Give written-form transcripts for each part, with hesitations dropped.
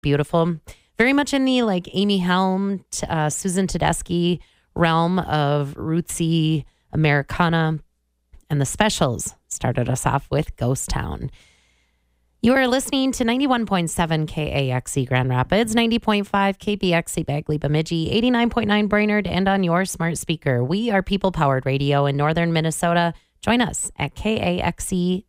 beautiful. Very much in the like Amy Helm, Susan Tedeschi realm of rootsy Americana. And the Specials started us off with Ghost Town. You are listening to 91.7 KAXE Grand Rapids, 90.5 KBXE Bagley Bemidji, 89.9 Brainerd, and on your smart speaker. We are people-powered radio in northern Minnesota. Join us at kaxe.org.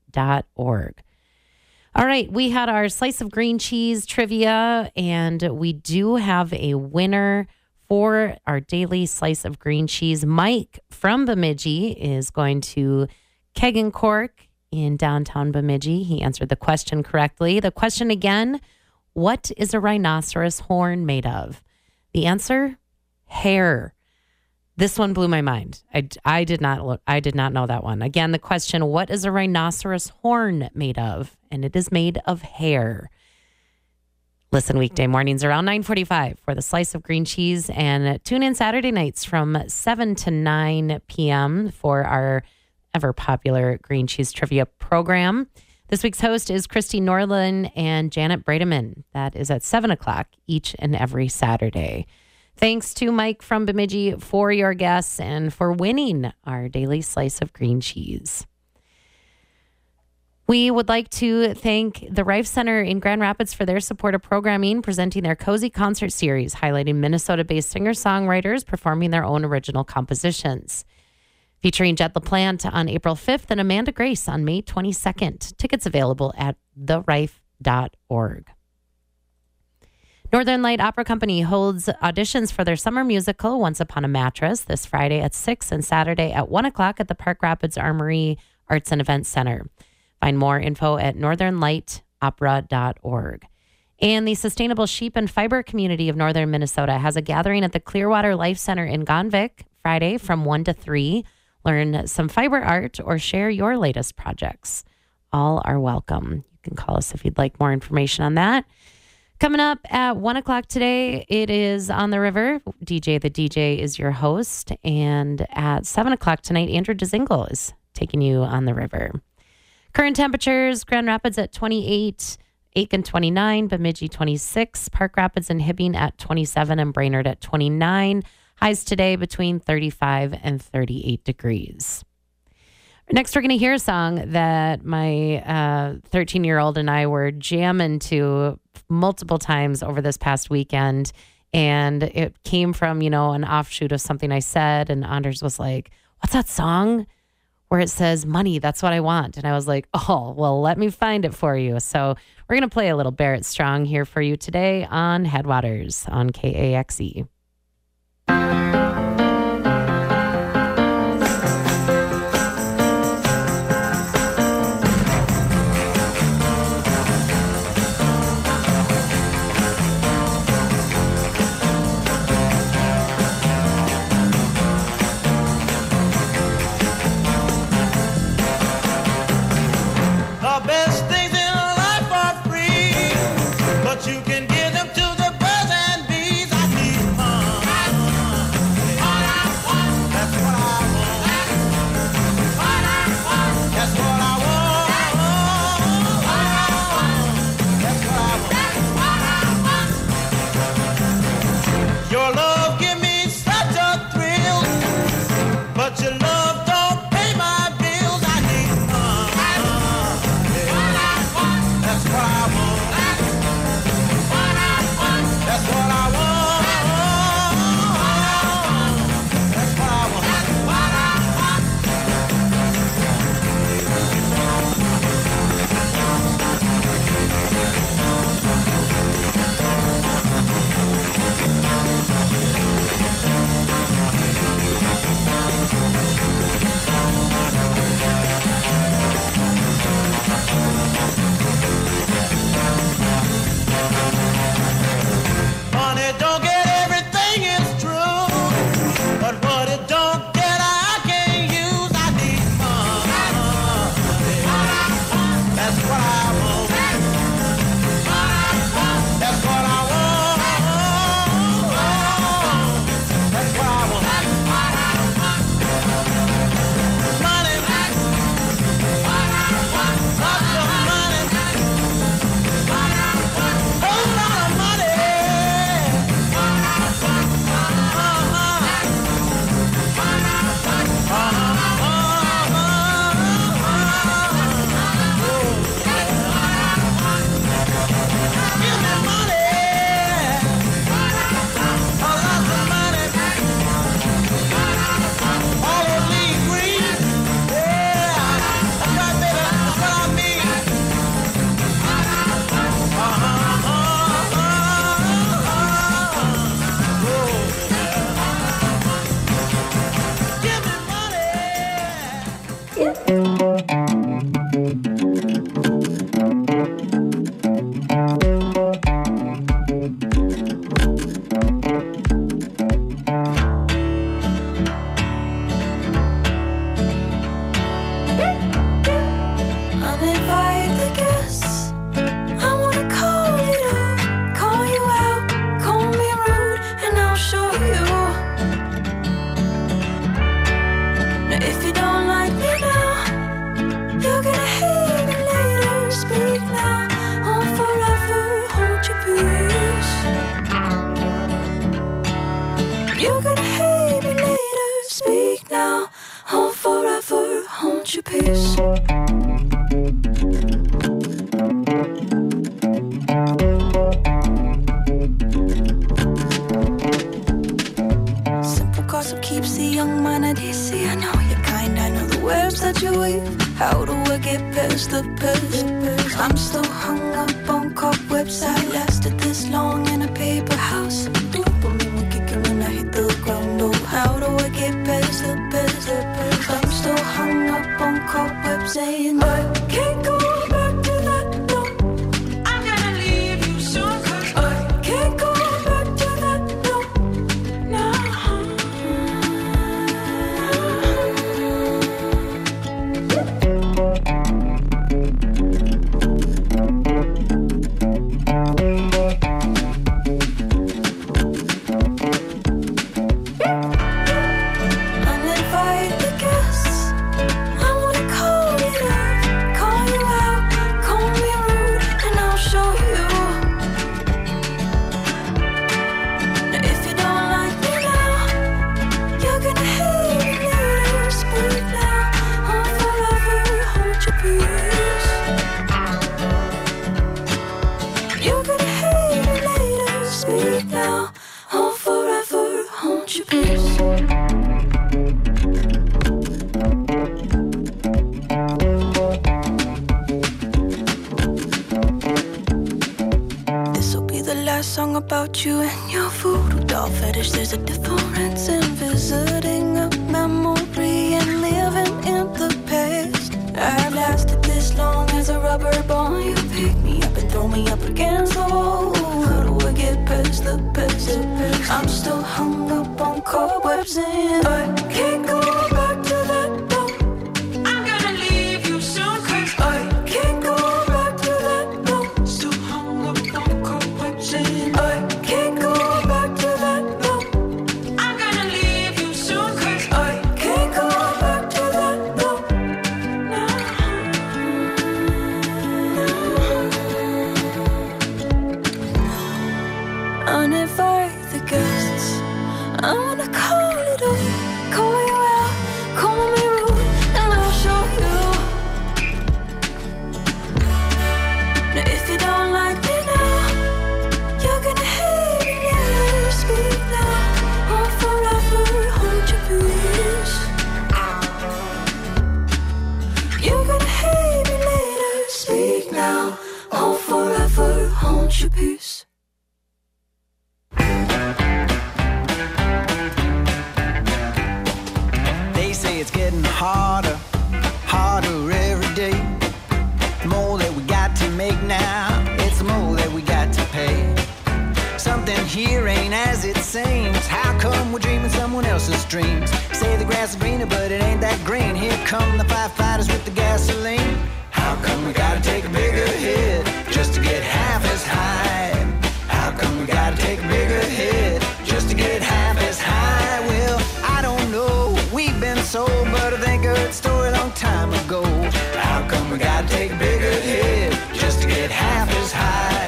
All right, we had our slice of green cheese trivia, and we do have a winner for our daily slice of green cheese. Mike from Bemidji is going to Keg and Cork in downtown Bemidji. He answered the question correctly. The question again, what is a rhinoceros horn made of? The answer, hair. This one blew my mind. I did not know that one. Again, the question, what is a rhinoceros horn made of? And it is made of hair. Listen weekday mornings around 9:45 for the slice of green cheese, and tune in Saturday nights from 7 to 9 p.m. for our ever popular green cheese trivia program. This week's host is Christy Norlin and Janet Brademan. That is at 7 o'clock each and every Saturday. Thanks to Mike from Bemidji for your guests and for winning our daily slice of green cheese. We would like to thank the Rife Center in Grand Rapids for their support of programming, presenting their Cozy Concert Series, highlighting Minnesota-based singer-songwriters performing their own original compositions. Featuring Jet LaPlante on April 5th and Amanda Grace on May 22nd. Tickets available at therife.org. Northern Light Opera Company holds auditions for their summer musical, Once Upon a Mattress, this Friday at 6 and Saturday at 1 o'clock at the Park Rapids Armory Arts and Events Center. Find more info at northernlightopera.org. And the Sustainable Sheep and Fiber Community of Northern Minnesota has a gathering at the Clearwater Life Center in Gonvick Friday from 1 to 3. Learn some fiber art or share your latest projects. All are welcome. You can call us if you'd like more information on that. Coming up at 1 o'clock today, it is On the River. DJ the DJ is your host. And at 7 o'clock tonight, Andrew Dezingle is taking you on the river. Current temperatures, Grand Rapids at 28, Aiken 29, Bemidji 26, Park Rapids and Hibbing at 27, and Brainerd at 29. Highs today between 35 and 38 degrees. Next, we're going to hear a song that my 13-year-old and I were jamming to multiple times over this past weekend. And it came from, an offshoot of something I said. And Anders was like, what's that song where it says money? That's what I want. And I was like, oh, well, let me find it for you. So we're going to play a little Barrett Strong here for you today on Headwaters on KAXE. piece. Simple gossip keeps the young mind at ease. See, I know your kind, I know the webs that you weave. How do I get past the past? I'm still hung up on cobwebs. I lasted this long in a paper house. Dopamine will kick in when I hit the ground. Oh, how do I get past the past? I'm still hung up on cobwebs, saying I can't go back to that. No, I'm gonna leave you soon, 'cause I can't go back to that. No, no. Uninvited guests, I wanna call it out, call you out, call me rude, and I'll show you. Now if you don't like me now, you're gonna hate me later. Speak now, I'll forever hold your peace. You're gonna hate me later. Speak now, I'll forever hold your peace. This'll be the last song about you and your voodoo doll fetish. There's a difference in visiting a memory and living in the past. I've lasted this long as a rubber ball. You pick me up and throw me up against the wall. How do I get past the past? I'm still hung up on cobwebs and I can't go back to that. No, I'm gonna leave you soon, 'cause I can't go back to that. No, still hung up on cobwebs and I can't go back to that. No, I'm gonna leave you soon, 'cause I can't go back to that. No, no, no. Uninvite the guests, I wanna call it up, call you out, call me rude, and I'll show you. Now if you don't like me now, you're gonna hate me later. Speak now, I'll forever hold your peace. You're gonna hate me later. Speak now, I'll forever hold your peace. They say it's getting harder, harder every day. The more that we got to make now, it's the more that we got to pay. Something here ain't as it seems. How come we're dreaming someone else's dreams? Say the grass is greener, but it ain't that green. Here come the firefighters with the gasoline. How come we gotta take a bigger hit just to get half as high? How come we gotta take a bigger hit just to get half as high? Well, I don't know. We've been sold, but I think I heard a story a long time ago. How come we gotta take a bigger hit just to get half as high?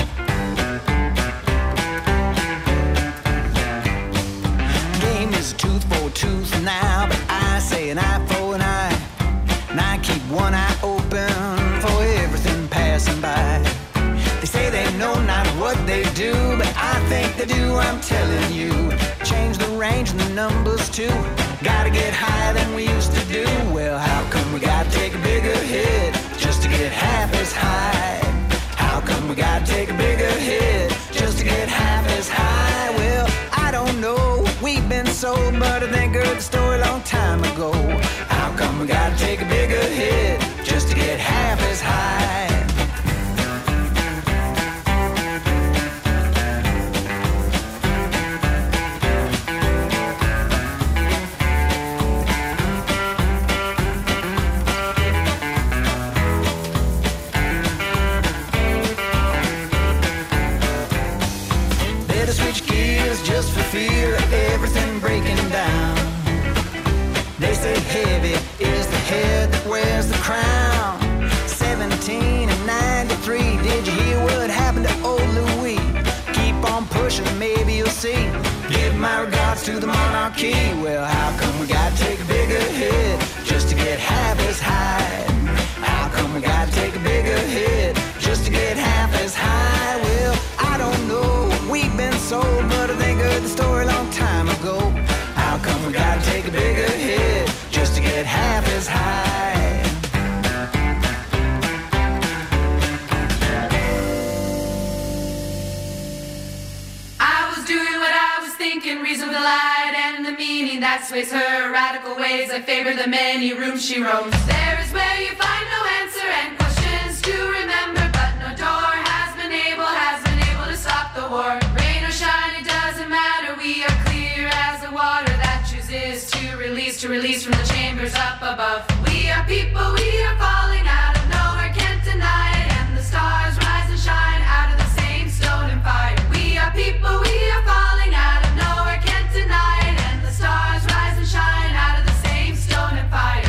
Game is a tooth for a tooth now, but I say an eye for an eye. And I keep one eye open for everything passing by. They say they know not what they do, but I think they do, I'm telling you. Change the range and the numbers too. Gotta get higher than we used to do. Well, how come we gotta take a bigger hit just to get half as high? How come we gotta take a bigger hit just to get half as high? Well, I don't know. We've been sold, but I think I heard the story a long time ago. How come we gotta take a bigger hit just to get half as high? Better switch gears just for fear of everything breaking down. They say heavy is the head that wears the crown. 17 and 93, did you hear what happened to old Louis? Keep on pushing, maybe you'll see. Give my regards to the monarchy. Well, how come we gotta take a bigger hit just to get half as high? thinking reason with the light and the meaning that sways her radical ways. I favor the many rooms she roams. There is where you find no answer and questions to remember, but no door has been able to stop the war. Rain or shine, it doesn't matter. We are clear as the water that chooses to release from the chambers up above. We are people, we are falling out of nowhere, can't deny it. And the stars rise and shine out of the same stone and fire. We are people, we are falling out of nowhere, can't deny it. And the stars rise and shine out of the same stone and fire.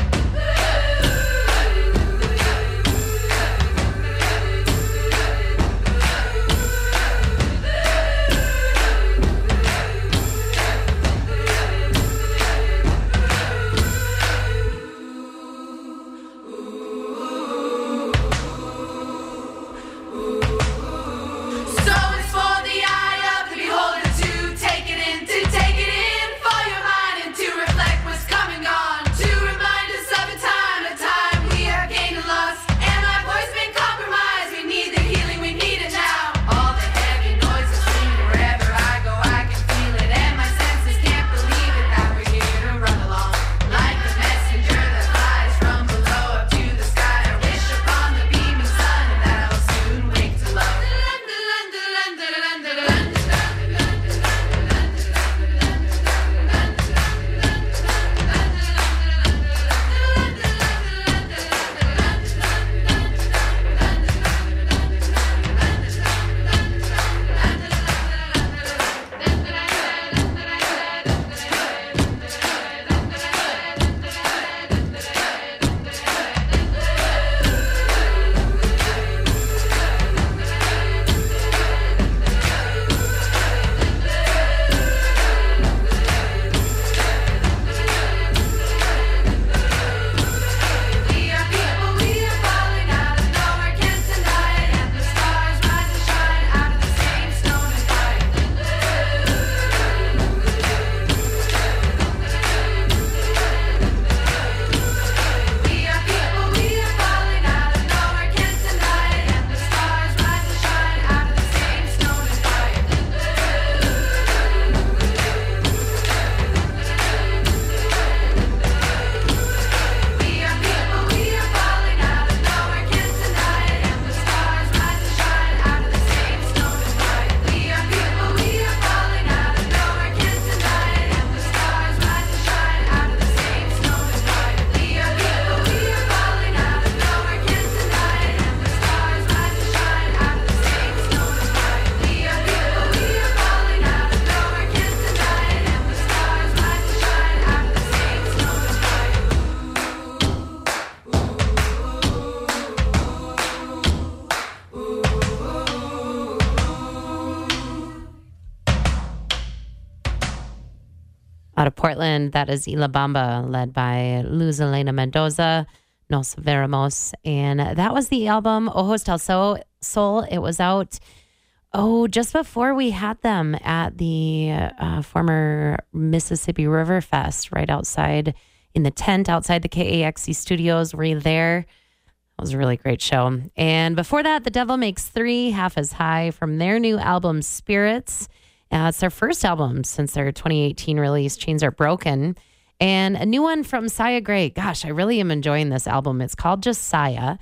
Out of Portland, that is La Bamba, led by Luz Elena Mendoza, Nos Veremos. And that was the album Ojos del Sol. It was out, just before we had them at the former Mississippi River Fest, right outside in the tent outside the KAXE studios. Were you there? It was a really great show. And before that, The Devil Makes Three, Half as High, from their new album, Spirits. It's their first album since their 2018 release, Chains Are Broken. And a new one from Saya Gray. Gosh, I really am enjoying this album. It's called just Saya,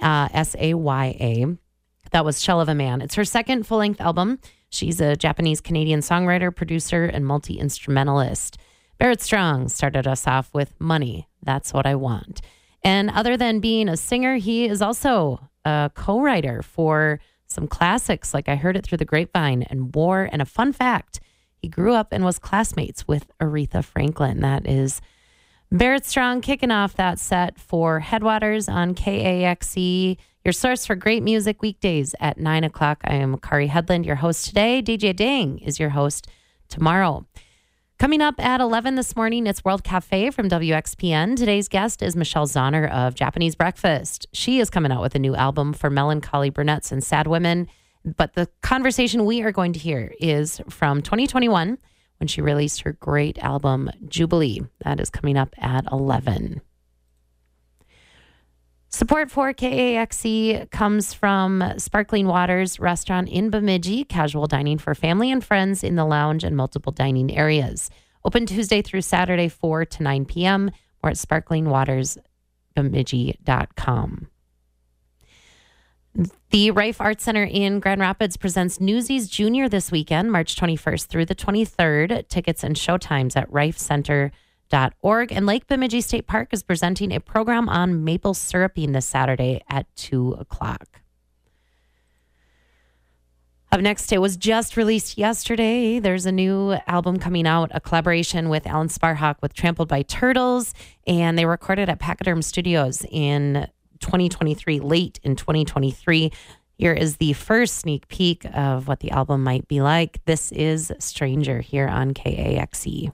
Saya. That was Shell of a Man. It's her second full-length album. She's a Japanese-Canadian songwriter, producer, and multi-instrumentalist. Barrett Strong started us off with Money, That's What I Want. And other than being a singer, he is also a co-writer for some classics like I Heard It Through the Grapevine and War. And a fun fact, he grew up and was classmates with Aretha Franklin. That is Barrett Strong kicking off that set for Headwaters on KAXE, your source for great music weekdays at 9 o'clock. I am Kari Headland, your host today. DJ Dang is your host tomorrow. Coming up at 11 this morning, it's World Cafe from WXPN. Today's guest is Michelle Zahner of Japanese Breakfast. She is coming out with a new album for melancholy brunettes and sad women. But the conversation we are going to hear is from 2021 when she released her great album, Jubilee. That is coming up at 11. Support for KAXE comes from Sparkling Waters Restaurant in Bemidji, casual dining for family and friends in the lounge and multiple dining areas. Open Tuesday through Saturday, 4 to 9 p.m. or at sparklingwatersbemidji.com. The Rife Arts Center in Grand Rapids presents Newsies Junior this weekend, March 21st through the 23rd. Tickets and showtimes at rifecenter.org. And Lake Bemidji State Park is presenting a program on maple syruping this Saturday at 2 o'clock. Up next, it was just released yesterday. There's a new album coming out, a collaboration with Alan Sparhawk with Trampled by Turtles, and they recorded at Pachyderm Studios in 2023, late in 2023. Here is the first sneak peek of what the album might be like. This is Stranger here on KAXE.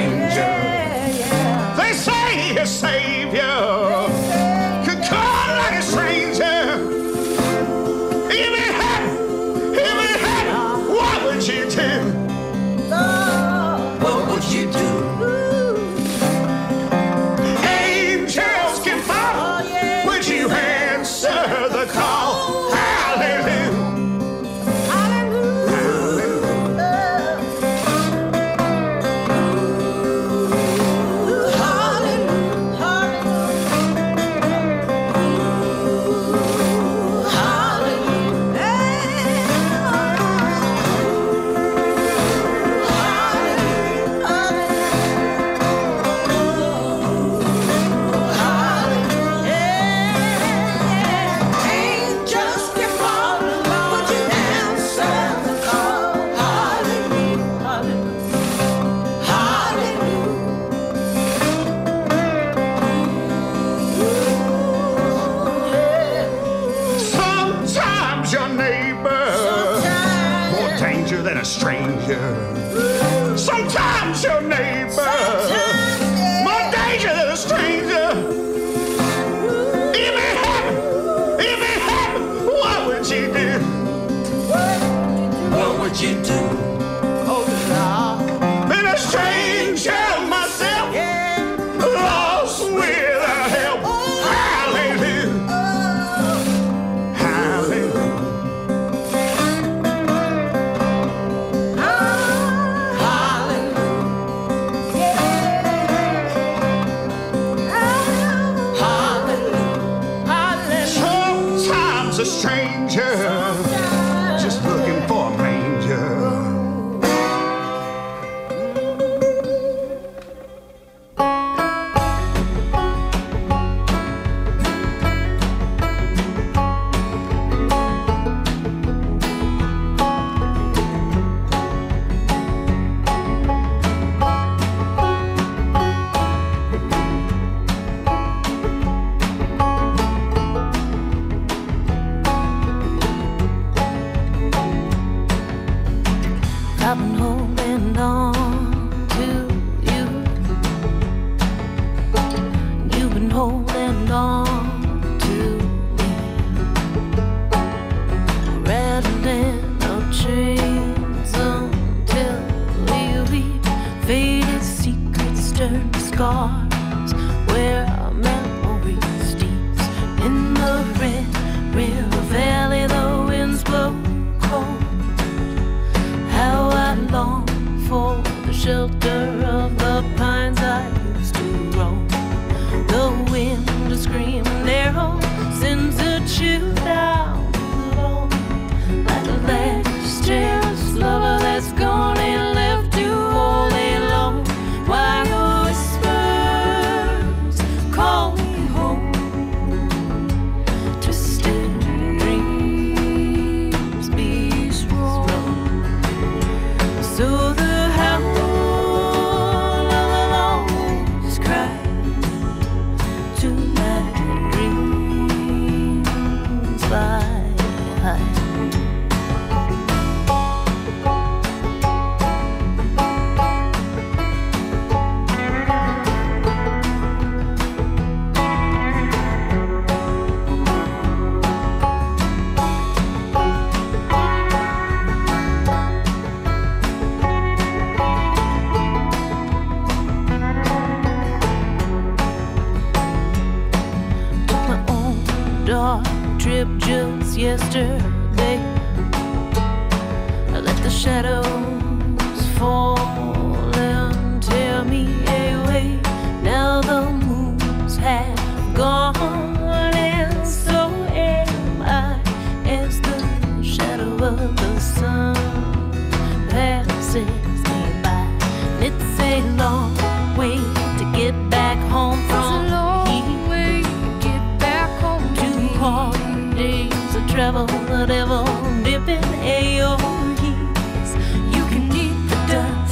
stranger. They say a savior could come like a stranger. If it happened, what would you do? What would you do? Angels can fall. Would you answer the call? Hallelujah. Sometimes your neighbor, more danger than a stranger. Sometimes your neighbor, more danger than a stranger. If it happened, what would you do? What would you do? Been a stranger myself, lost without help. Hallelujah. Hallelujah. Sometimes a stranger just looking for a manger. I've been holding on to you. You've been holding on to me. Rattling our chains until we leave. Faded secrets turn to scars where our memory steeps. In the red river valley, the winds blow cold. How I long for the shelter of the pines I used to roam. The wind is screaming arrow sends a chill down below. Like a last chance lover that's gone and left you all alone. While the whispers call me home. Twisted dreams be strong. So the howl of the longest cry to my dreams fly high. Took my own dark trip just yesterday. I let the shadows fall and tear me away. Now the moons have gone and so am I, as the shadow of the sun passes me by. It's a long way to get back home from here. Two hard days of travel, the devil dipping AOEs. You can eat the dust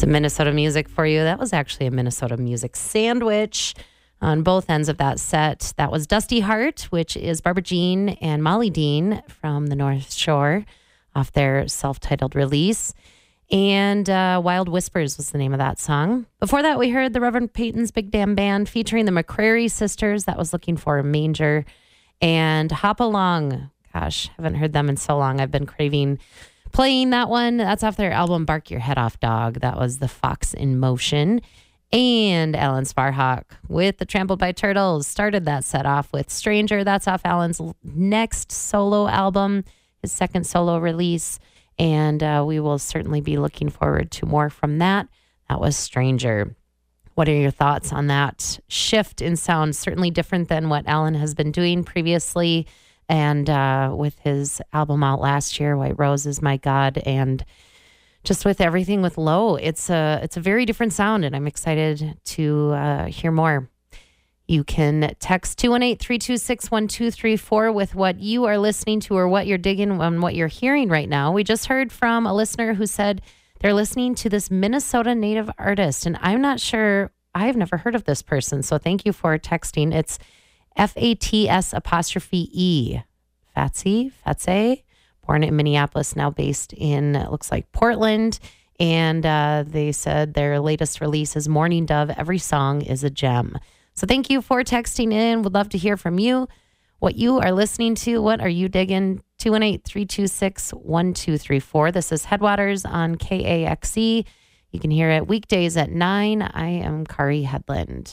Some Minnesota music for you. That was actually a Minnesota music sandwich on both ends of that set. That was Dusty Heart, which is Barbara Jean and Molly Dean from the North Shore off their self-titled release. And Wild Whispers was the name of that song. Before that, we heard the Reverend Peyton's Big Damn Band featuring the McCrary Sisters. That was Looking for a Manger. And Hop Along. Gosh, haven't heard them in so long. I've been craving playing that one. That's off their album Bark Your Head Off Dog. That was the Fox in Motion. And Alan Sparhawk with the Trampled by Turtles started that set off with Stranger. That's off Alan's next solo album, his second solo release. And we will certainly be looking forward to more from that. That was Stranger. What are your thoughts on that shift in sound? Certainly different than what Alan has been doing previously. And with his album out last year, White Rose Is My God, and just with everything with Low, it's a very different sound, and I'm excited to hear more. You can text 218-326-1234 with what you are listening to or what you're digging and what you're hearing right now. We just heard from a listener who said they're listening to this Minnesota native artist, and I'm not sure, I've never heard of this person, so thank you for texting. It's FATS''E. Fatse, born in Minneapolis, now based in, it looks like, Portland. And they said their latest release is Morning Dove. Every song is a gem. So thank you for texting in. Would love to hear from you, what you are listening to. What are you digging? 218-326-1234. This is Headwaters on KAXE. You can hear it weekdays at 9. I am Kari Headland.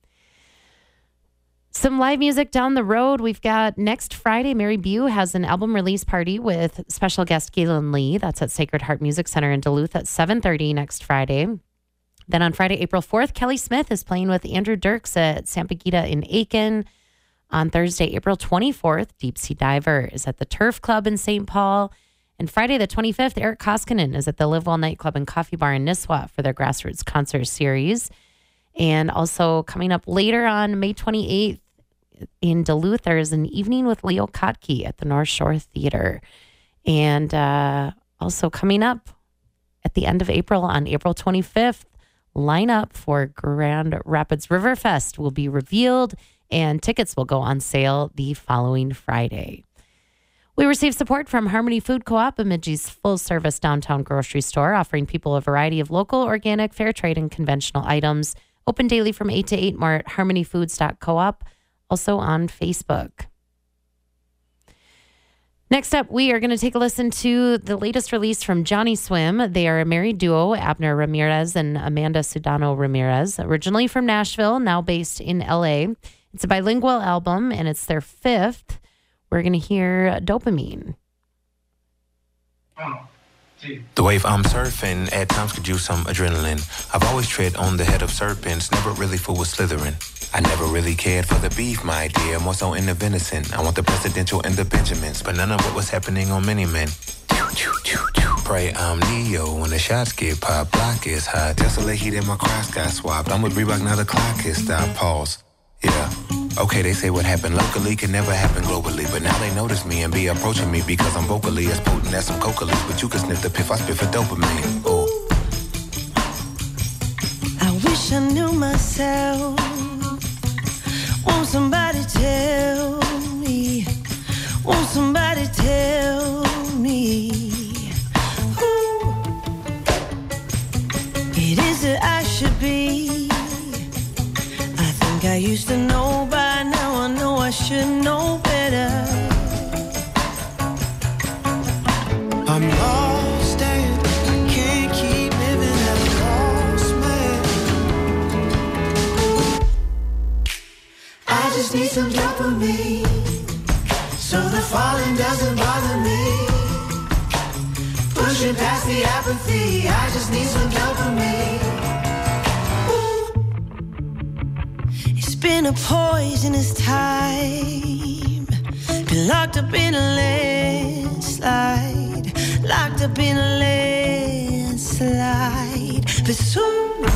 Some live music down the road. We've got next Friday, Mary Bew has an album release party with special guest Galen Lee. That's at Sacred Heart Music Center in Duluth at 7:30 next Friday. Then on Friday, April 4th, Kelly Smith is playing with Andrew Dirks at Sampaguita in Aiken. On Thursday, April 24th, Deep Sea Diver is at the Turf Club in St. Paul. And Friday the 25th, Eric Koskinen is at the Live Well Nightclub and Coffee Bar in Nisswa for their Grassroots Concert Series. And also coming up later on May 28th, in Duluth, there is an evening with Leo Kotke at the North Shore Theater. And also coming up at the end of April, on April 25th, lineup for Grand Rapids River Fest will be revealed, and tickets will go on sale the following Friday. We received support from Harmony Food Co-op, Bemidji's full-service downtown grocery store, offering people a variety of local, organic, fair trade, and conventional items. Open daily from 8 to 8, more at harmonyfoods.coop. Also on Facebook. Next up, we are going to take a listen to the latest release from Johnny Swim. They are a married duo, Abner Ramirez and Amanda Sudano Ramirez, originally from Nashville, now based in LA. It's a bilingual album, and it's their fifth. We're going to hear Dopamine. The wave I'm surfing at times could use some adrenaline. I've always tread on the head of serpents, never really fool with Slytherin. I never really cared for the beef, my dear, more so in the venison. I want the presidential and the Benjamins, but none of what was happening on Mini Men. Pray I'm Neo when the shots get popped, block is hot. Just a little heat in my cross got swapped. I'm with Reebok, now the clock is stopped, pause. Yeah. Okay, they say what happened locally can never happen globally, but now they notice me and be approaching me because I'm vocally as potent as some coca leaves, but you can sniff the piff I spit for dopamine. Oh. I wish I knew myself. Won't somebody tell me? Won't somebody tell me who it is that I should be? I think I used to know, by now I know I should know better. I'm lost and I can't keep living as a lost man. I just need some dopamine, so the falling doesn't bother me. Pushing past the apathy, I just need some dopamine. It's been a poisonous time. Been locked up in a landslide. Locked up in a landslide. But soon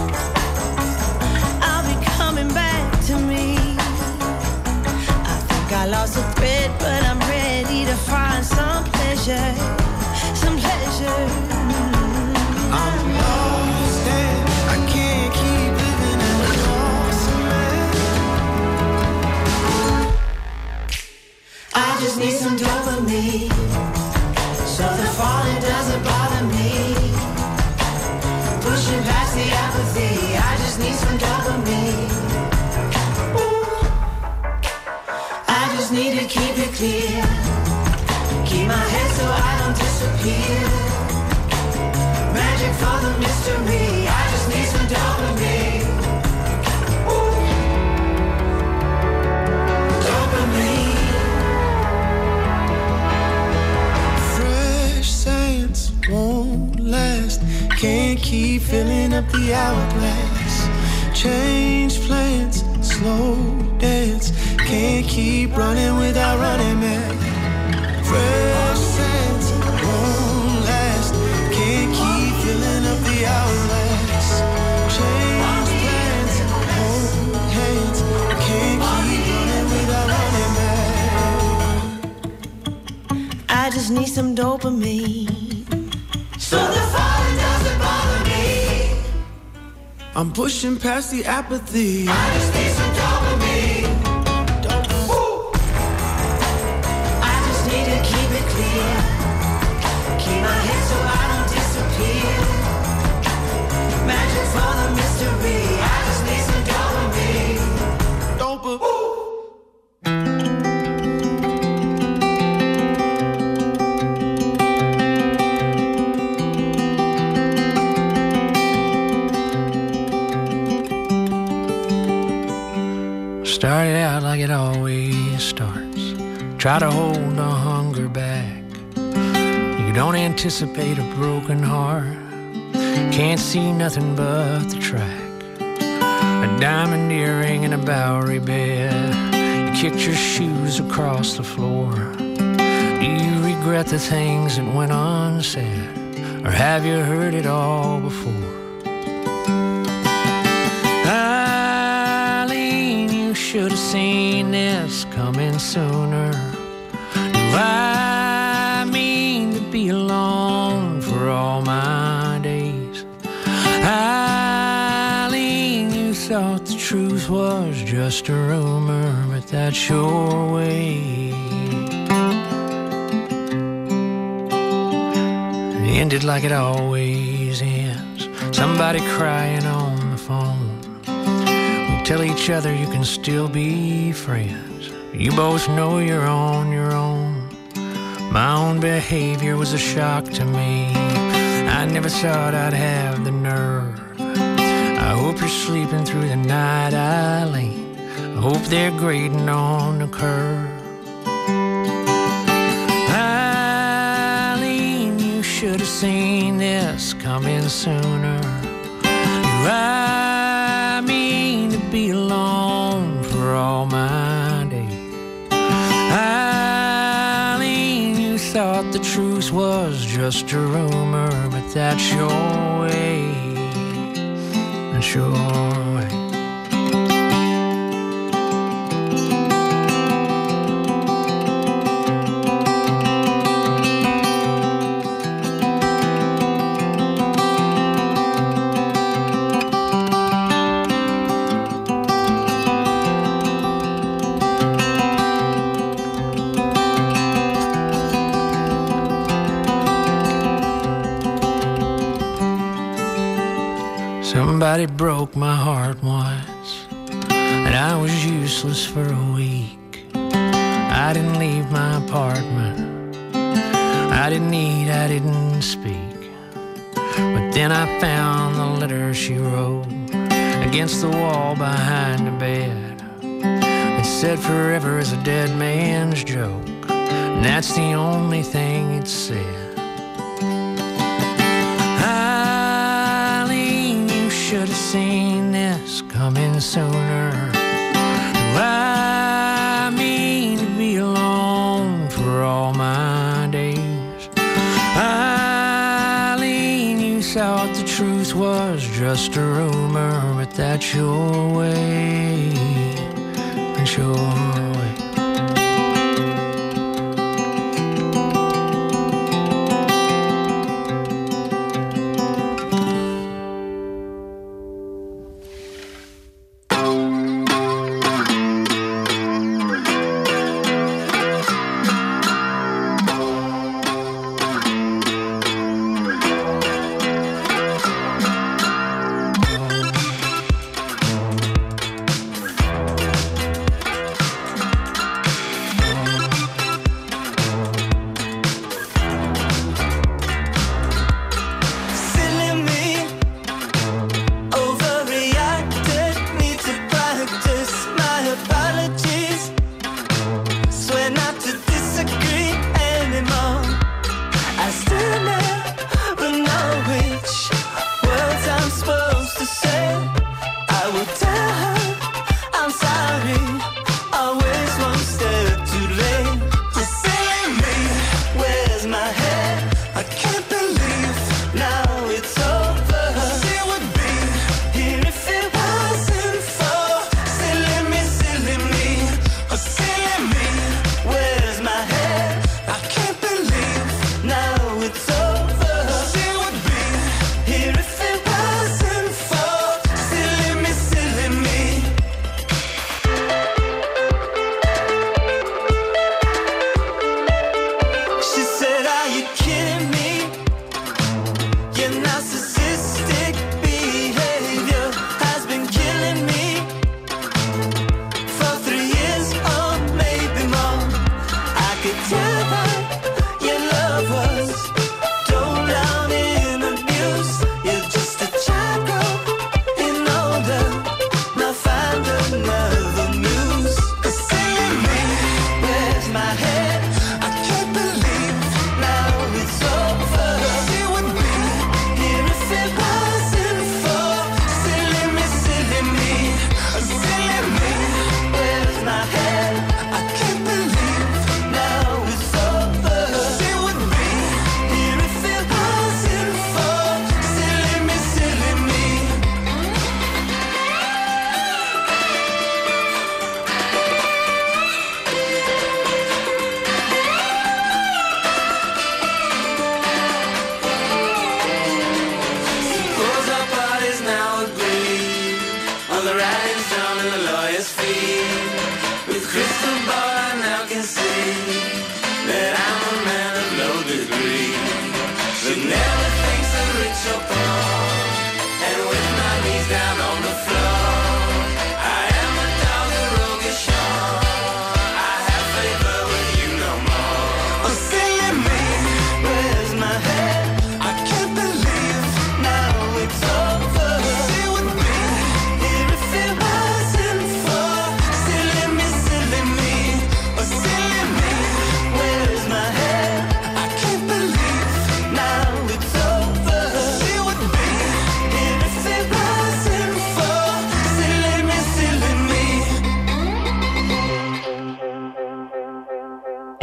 I'll be coming back to me. I think I lost a thread, but I'm ready to find some pleasure. Some pleasure. I'm lost need some dopamine, so the falling doesn't bother me. Pushing past the apathy, I just need some dopamine. Ooh. I just need to keep it clear, keep my head so I don't disappear. Magic for the mystery, I just need some dopamine. Ooh. Dopamine. Fresh science won't last, can't keep filling up the hourglass. Change plans, slow dance, can't keep running without running man. Fresh science won't last, can't keep filling up the hourglass. Change plans, hold hands, can't keep running without running man. I just need some dopamine, so the falling doesn't bother me. I'm pushing past the apathy. I just need some dopamine. I just need to keep it clear, keep my head so I don't disappear. Magic for the mystery, I just need some dopamine. Started out like it always starts. Try to hold the hunger back. You don't anticipate a broken heart. Can't see nothing but the track. A diamond earring in a Bowery bed. You kicked your shoes across the floor. Do you regret the things that went unsaid? Or have you heard it all before? Should have seen this coming sooner. Do I mean to be alone for all my days? Eileen, you thought the truth was just a rumor, but that's your way. It ended like it always ends. Somebody crying on the phone. Tell each other you can still be friends. You both know you're on your own. My own behavior was a shock to me. I never thought I'd have the nerve. I hope you're sleeping through the night, Eileen. I hope they're grading on the curve. Eileen, you should have seen this coming sooner. I mean to be alone for all my days. Eileen, you thought the truth was just a rumor, but that's your way. That's your way. Somebody broke my heart once, and I was useless for a week. I didn't leave my apartment. I didn't eat, I didn't speak. But then I found the letter she wrote against the wall behind the bed. It said forever is a dead man's joke, and that's the only thing it said. Should have seen this coming sooner. Do I mean to be alone for all my days? Eileen, you thought the truth was just a rumor, but that's your way. That's your way.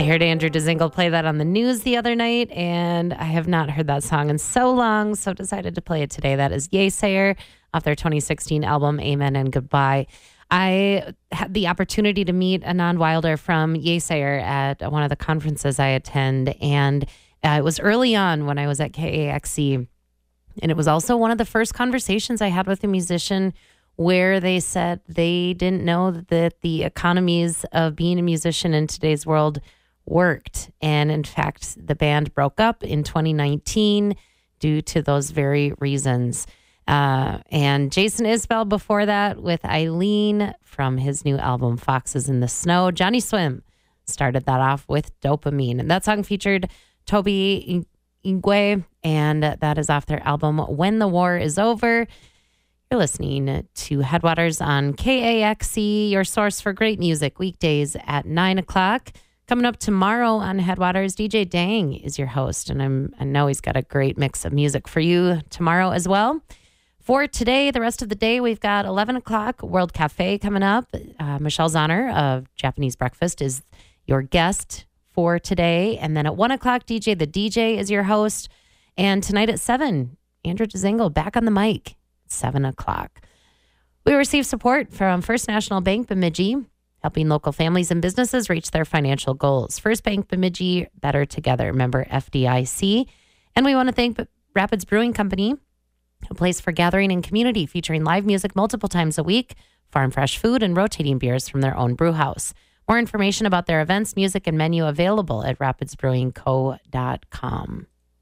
heard Andrew Dzingel play that on the news the other night, and I have not heard that song in so long, so decided to play it today. That is Yesayer off their 2016 album, Amen and Goodbye. I had the opportunity to meet Anand Wilder from Yesayer at one of the conferences I attend, and it was early on when I was at KAXE, and it was also one of the first conversations I had with a musician where they said they didn't know that the economies of being a musician in today's world worked. And in fact, the band broke up in 2019 due to those very reasons. And Jason Isbell before that with Eileen from his new album, Foxes in the Snow. Johnny Swim started that off with Dopamine. And that song featured Toby Ingwe, and that is off their album, When the War is Over. You're listening to Headwaters on KAXE, your source for great music, weekdays at 9 o'clock. Coming up tomorrow on Headwaters, DJ Dang is your host, and I know he's got a great mix of music for you tomorrow as well. For today, the rest of the day, we've got 11 o'clock World Cafe coming up. Michelle Zahner of Japanese Breakfast is your guest for today. And then at 1 o'clock, DJ The DJ is your host. And tonight at 7, Andrew Dzingel back on the mic at 7 o'clock. We receive support from First National Bank Bemidji, helping local families and businesses reach their financial goals. First Bank Bemidji, better together, member FDIC. And we want to thank Rapids Brewing Company, a place for gathering and community featuring live music multiple times a week, farm fresh food, and rotating beers from their own brew house. More information about their events, music, and menu available at rapidsbrewingco.com.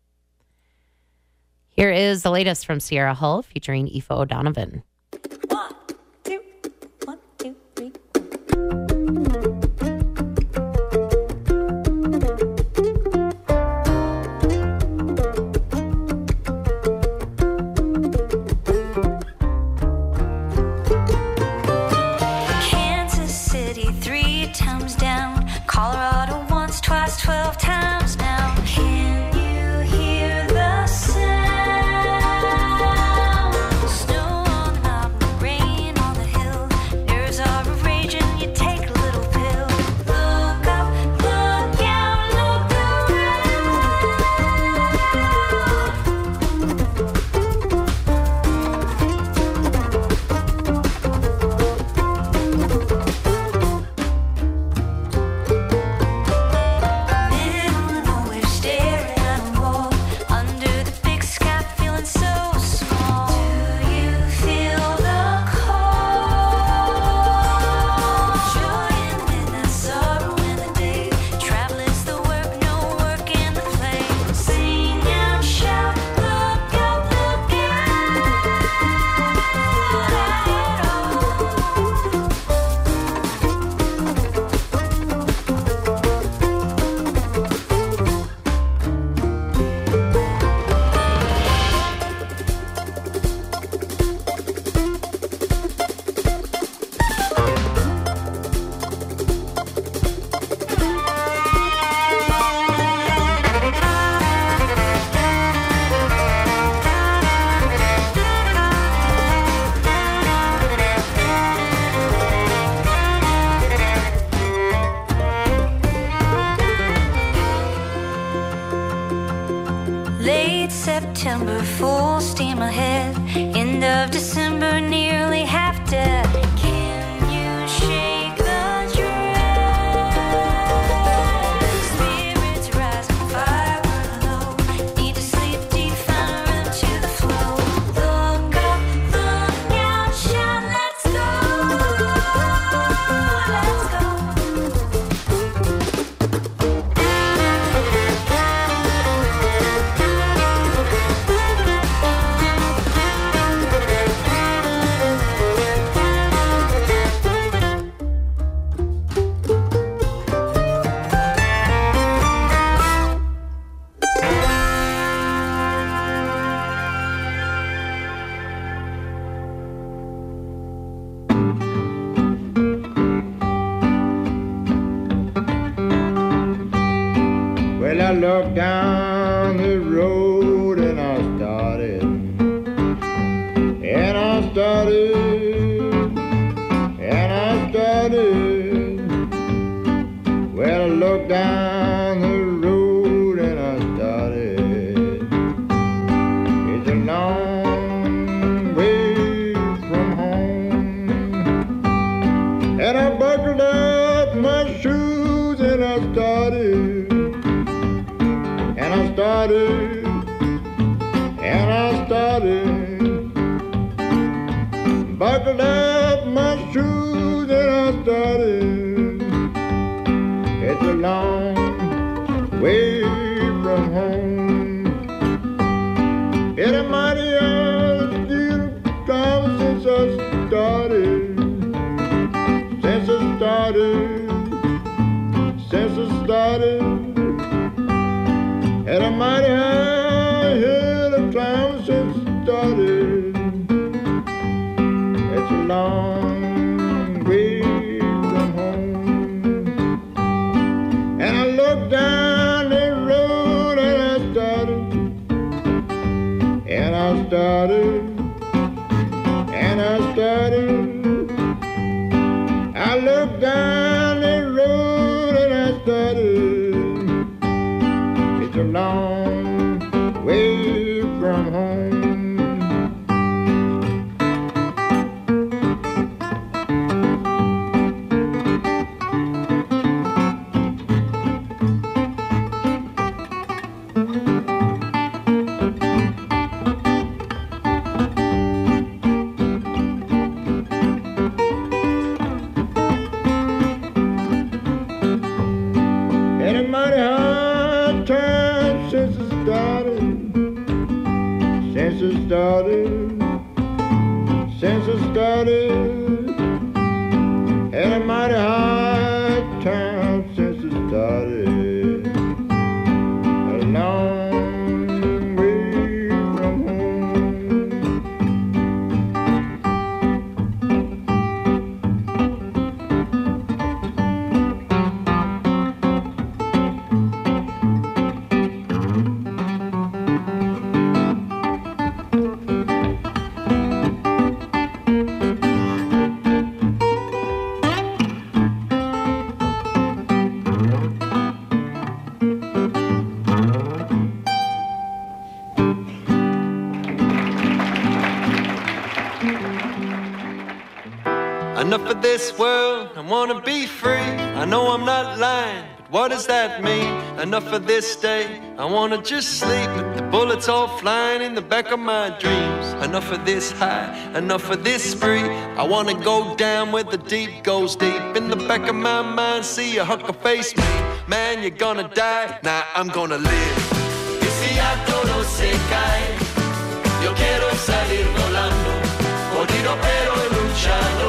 Here is the latest from Sierra Hull featuring Aoife O'Donovan. 1, 2, 1, 2, 3. Kansas City 3 times down, Colorado once, twice, 12 times now. Can you hear the sound? Snow on the mountain, rain on the hill. Nerves are raging, you take a little pill. Look up, look out, look middle of nowhere, staring at a wall. Under the big sky, feeling so small. Do you feel the call? Joy in the midnight, sorrow in the day. Travel is the work, no work in the play. Sing and shout, look out, look out. Late September, full steam ahead. End of December, nearly half dead. Can you shake the dread? Spirits rising, fire burning low. Need to sleep deep, find a rhythm to the flow. Look up, look out, shout, let's go. Let's go. Well, I looked down the road and I started. And I started. And I started. Well, I looked down off my shoes and I started, and I started, and I started. Buckled up my shoes and I started. It's a long way from home. It's a mighty deal come since I started. Since I started. Since I started. It's a mighty high hill of climb since I started. It's a long way from home. And I looked down the road and I started. And I started. And I started. I looked down the road and I started. It's a long way from home. Since I started, had a mighty hard time since I started. A long way from home. Enough of this world, I wanna be free. I know I'm not lying, but what does that mean? Enough of this day, I wanna just sleep, but the bullets all flying in the back of my dreams. Enough of this high, enough of this spree. I wanna go down where the deep goes deep. In the back of my mind, see a hucker face me. Man, you're gonna die, nah, I'm gonna live. Y si ya todo se cae, yo quiero salir volando, jodido pero luchando.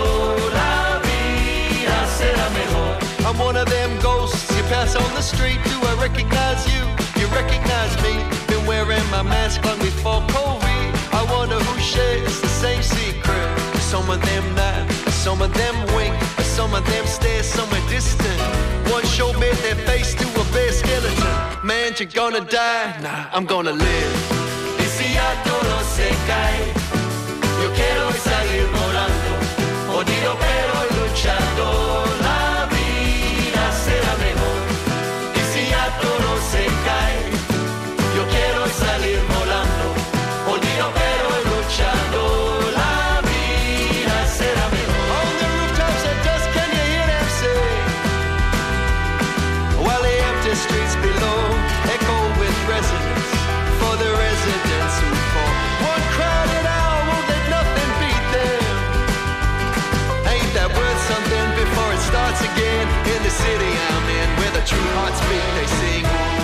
I'm one of them ghosts you pass on the street. Do I recognize you? You recognize me? Been wearing my mask long before COVID. I wonder who shares the same secret. Some of them nod, some of them wink, some of them stare somewhere distant. One show made their face to a bare skeleton. Man, you're gonna die, nah, I'm gonna live. Y si ya todo se cae, yo quiero salir volando, jodido pero luchando. Salir volando, jodido pero luchando, la vida será mejor. On the rooftops at dusk, can you hear them sing? While the empty streets below echo with resonance for the residents who fall. One crowded hour, won't let nothing beat them. Ain't that worth something before it starts again? In the city I'm in, where the true hearts beat, they sing.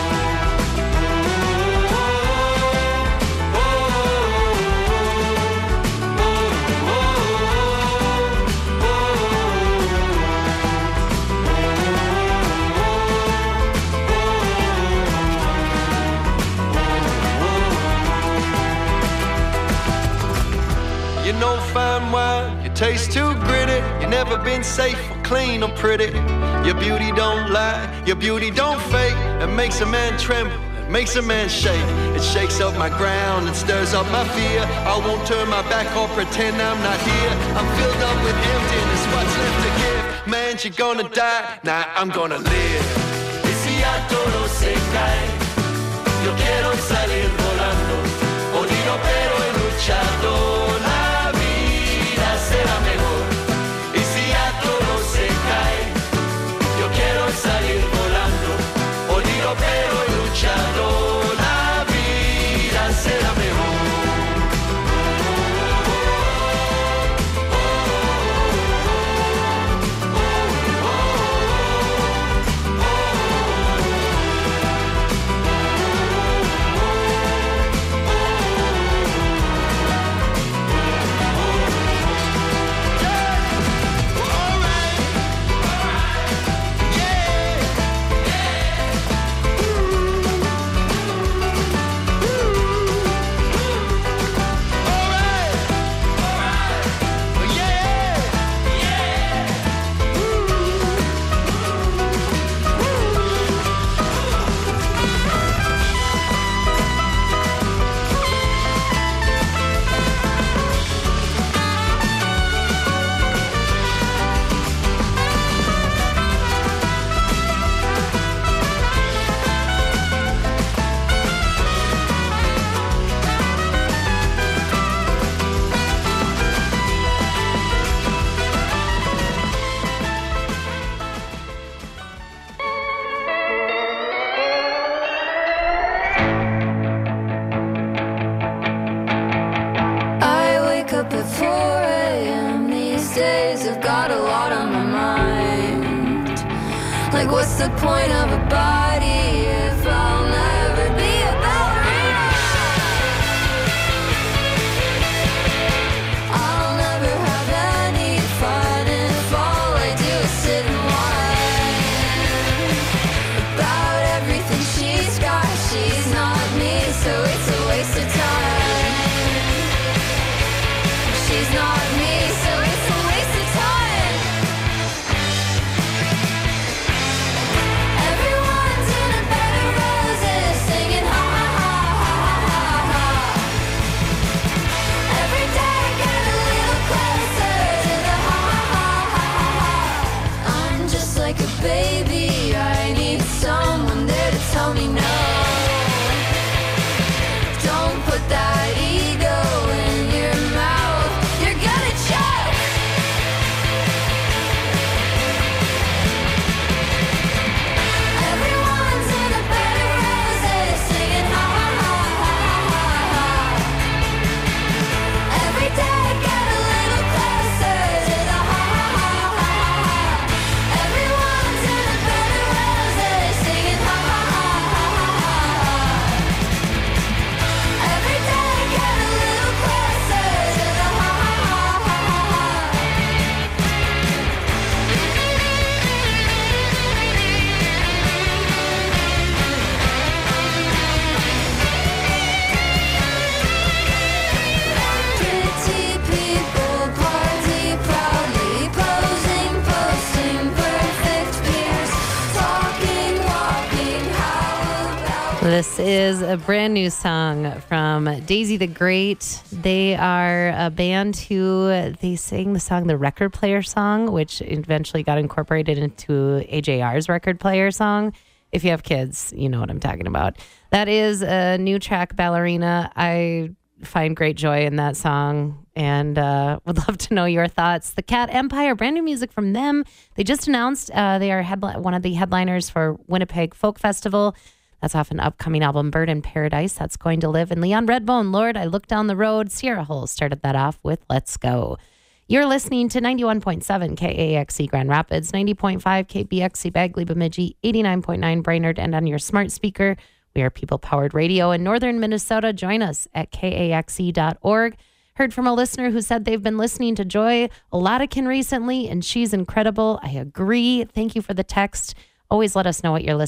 You know fine wine, you taste too gritty. You never been safe or clean or pretty. Your beauty don't lie, your beauty don't fake. It makes a man tremble, it makes a man shake. It shakes up my ground, it stirs up my fear. I won't turn my back or pretend I'm not here. I'm filled up with emptiness, what's left to give? Man, you're gonna die, nah, I'm gonna live. Y si ya todo se cae, yo quiero salir volando, jodido pero luchando. Será mejor. Y si ya todo se cae, Like, what's the point of a body if I'll never be a ballerina? I'll never have any fun if all I do is sit and whine about everything she's got. She's not me, so it's a waste of time. She's not me, so it's a waste of time. Everyone's in a bed of roses, singing ha ha ha ha ha ha. Every day get a little closer to the ha ha ha ha ha. I'm just like a baby, I need someone there to tell me no. Don't put that ego in your mouth, you're gonna choke. Everyone's in a bed of roses, singing ha ha ha ha ha ha. Every day get a little closer to the ha ha ha ha ha. Everyone's in a bed of roses, singing ha ha ha ha ha ha. Every day get a little closer to the ha ha ha ha ha. Pretty people party proudly, posing, posting, perfect peers, talking, walking, how about This is a brand new song from Daisy the Great. They are a band who they sang the song The Record Player Song, which eventually got incorporated into AJR's Record Player Song. If you have kids, you know what I'm talking about. That is a new track, Ballerina. I find great joy in that song and would love to know your thoughts. The Cat Empire, brand new music from them. They just announced they are one of the headliners for Winnipeg Folk Festival. That's off an upcoming album, Bird in Paradise. That's going to live in Leon Redbone. Lord, I Look Down the Road. Sierra Hull started that off with Let's Go. You're listening to 91.7 KAXE Grand Rapids, 90.5 KBXE Bagley Bemidji, 89.9 Brainerd, and on your smart speaker. We are people-powered radio in northern Minnesota. Join us at kaxe.org. Heard from a listener who said they've been listening to Joy Oladikin recently, and she's incredible. I agree. Thank you for the text. Always let us know what you're listening